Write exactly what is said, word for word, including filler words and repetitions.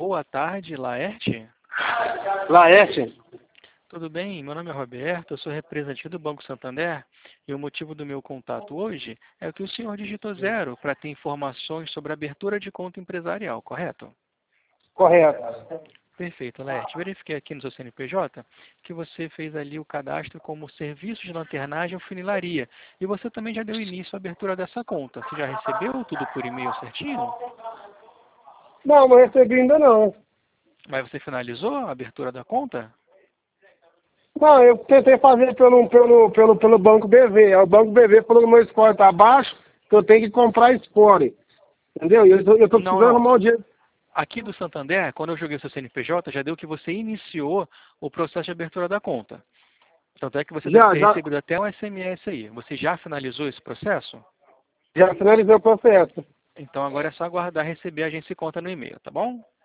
Boa tarde, Laerte. Laerte. Tudo bem? Meu nome é Roberto, eu sou representante do Banco Santander e o motivo do meu contato hoje é que o senhor digitou zero para ter informações sobre a abertura de conta empresarial, correto? Correto. Perfeito, Laerte. Verifiquei aqui no seu C N P J que você fez ali o cadastro como serviço de lanternagem ou funilaria e você também já deu início à abertura dessa conta. Você já recebeu tudo por e-mail certinho? Não, não recebi ainda não. Mas você finalizou a abertura da conta? Não, eu tentei fazer pelo, pelo, pelo, pelo Banco B V. O Banco B V falou que o meu score está abaixo, que eu tenho que comprar score. Entendeu? E eu estou Não, precisando não. arrumar o dinheiro. Aqui do Santander, quando eu joguei o seu C N P J, já deu que você iniciou o processo de abertura da conta. Tanto é que você deve Já, ter já, recebido até um S M S aí. Você já finalizou esse processo? já finalizei o processo. Então agora é só aguardar receber a agência e conta no e-mail, tá bom?